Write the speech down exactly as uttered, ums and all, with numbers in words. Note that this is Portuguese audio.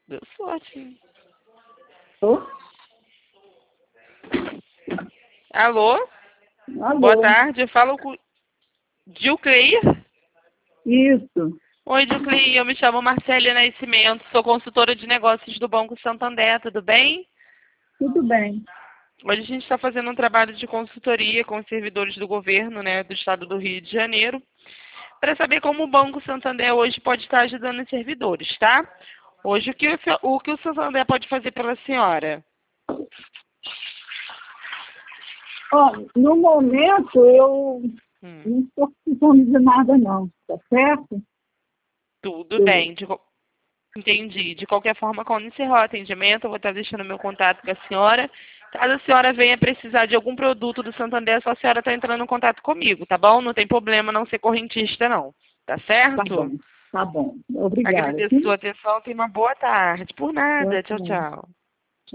Deu sorte, hein? Tô? Alô? Alô? Boa tarde, falo com Dilcleir? Isso. Oi, Dilcleir, eu me chamo Marcélia Nascimento, sou consultora de negócios do Banco Santander, tudo bem? Tudo bem. Hoje a gente está fazendo um trabalho de consultoria com os servidores do governo, né, do estado do Rio de Janeiro, para saber como o Banco Santander hoje pode estar ajudando os servidores, tá? Hoje, o que o, o que o Santander pode fazer pela senhora? Ó, no momento, eu Hum, não estou precisando de nada, não. Tá certo? tudo Eu- bem, de, qual- entendi. De qualquer forma, quando encerrar o atendimento, eu vou estar deixando meu contato com a senhora. Caso a senhora venha precisar de algum produto do Santander, só a senhora está entrando em contato comigo, tá bom? Não tem problema não ser correntista, não. Tá Tá certo? bom. Tá bom. Obrigada. Agradeço a sua atenção. Tenha uma boa tarde. Por Boa nada. Tchau, tarde. tchau.